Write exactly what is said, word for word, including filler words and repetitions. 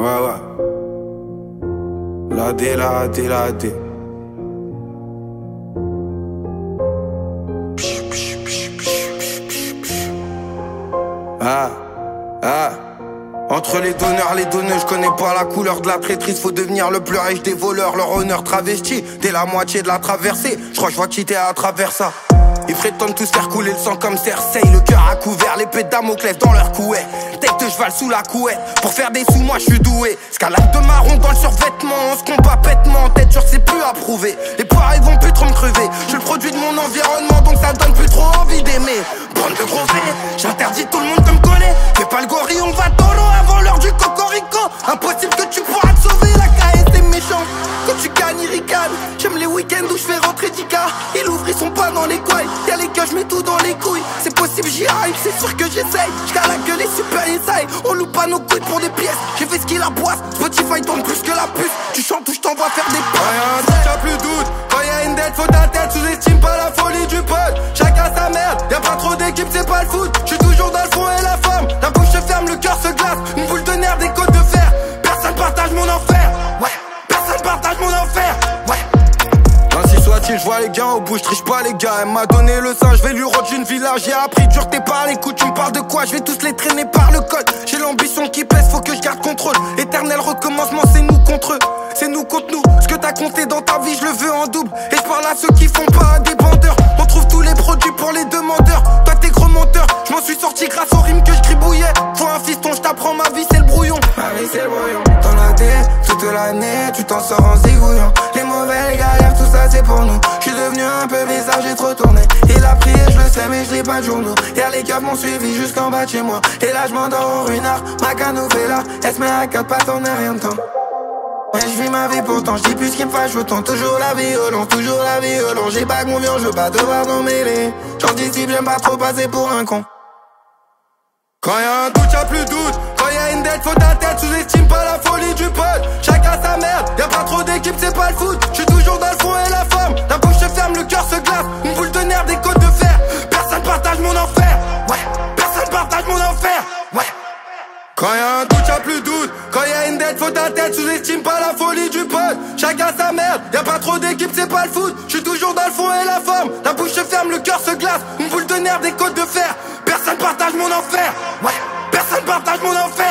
Ouais, ouais. La D, la D, la D. Ah, ah. Entre les donneurs, les donneurs, je connais pas la couleur de la traîtrise. Faut devenir le plus riche des voleurs, leur honneur travesti. Dès la moitié de la traversée, je crois que je vois quitter à travers ça. Ils prétendent tous faire couler le sang comme Cersei. Le cœur à couvert, l'épée de Damoclès dans leur couette. Tête de cheval sous la couette. Pour faire des sous, moi je suis doué. Escalade de marron dans le survêtement. On se combat bêtement, tête dure c'est plus approuvé. Les poires ils vont plus trop me crever. Je suis le produit de mon environnement, donc ça donne plus trop envie d'aimer. Bande de gros V, j'interdis tout le monde de me coller. Fais pas le gorille, on va tolo avant l'heure du cocorico. Impossible que tu pourras te sauver, la K S c'est méchant. Quand tu gagnes, il ricane. J'aime les week-ends où je fais rentrer Dika. Il ouvre, ils sont pas dans les coins. Y'a les gars, je mets tout dans les couilles. C'est possible, j'y arrive, c'est sûr que j'essaye. J'cale la gueule et super inside. On loupe pas nos couilles pour des pièces. J'ai fait ce qu'il a boisse. Spotify tourne plus que la puce. Tu chantes ou je t'envoie faire des pas. Rien, t'as plus doute. Quand y'a une dette, faut ta tête. Sous-estime pas la folie du pote. Chacun sa merde. Y'a pas trop d'équipe, c'est pas le foot. J'suis toujours dans le fond et la forme. La bouche se ferme, le cœur se glace. Une boule de nerfs, des côtes de fer. Personne partage mon enfer. Ouais. Personne partage mon enfer. Ouais. Ainsi soit-il, je vois les gars au bout, je triche pas les gars. Elle m'a donné le sein, je vais lui rendre une villa. J'ai appris dur tes par les coups, tu me parles de quoi? Je vais tous les traîner par le code. J'ai l'ambition qui pèse, faut que je garde contrôle. Éternel recommencement, c'est nous contre eux. C'est nous contre nous. Ce que t'as compté dans ta vie, je le veux en double. Et je parle à ceux qui font pas à des bandeurs. On trouve tous les produits pour les demandeurs. Toi t'es gros menteur, je m'en suis sorti grâce aux rimes que je gribouillais. Faut un fiston, je t'apprends ma vie, c'est le brouillon. Ma vie c'est le brouillon. T'en as des toute l'année, tu t'en sors en zigouillant. Les mauvais galères, tout ça c'est pour nous. Je suis devenu un peu bizarre, j'ai trop tourné. Il a prié, je le sais, mais je lis pas de journaux. Y'a les keufs m'ont suivi jusqu'en bas de chez moi. Et là je m'endors au ruinard, ma cano fait là. Elle se met à quatre pattes, on a rien de temps. Ouais, je vis ma vie pourtant, je dis plus ce qui me fâche autant. Toujours la violence, toujours la violence. J'ai pas confiance, je veux pas devoir m'en mêler. J'anticipe, j'aime pas trop passer pour un con. Quand y'a un doute, y'a plus de doute. Quand y'a une dette, faut ta tête. Sous-estime pas la folie du pote. Chacun sa merde, y'a pas trop d'équipe, c'est pas le foot. J'suis toujours dans le fond et la forme. La bouche se ferme, le cœur se glace. Une boule de nerfs, des côtes de fer. Personne partage mon enfer. Ouais, personne partage mon enfer. Ouais. Quand y'a un doute, y'a plus de doute. Quand y'a une dette, faut ta tête. Sous-estime pas la folie du pote. Chacun sa merde, y'a pas trop d'équipe, c'est pas le foot. J'suis toujours dans le fond et la forme. La bouche se ferme, le cœur se glace. Une boule de nerfs, des côtes de fer. Personne partage mon enfer. Ouais, personne partage mon enfer.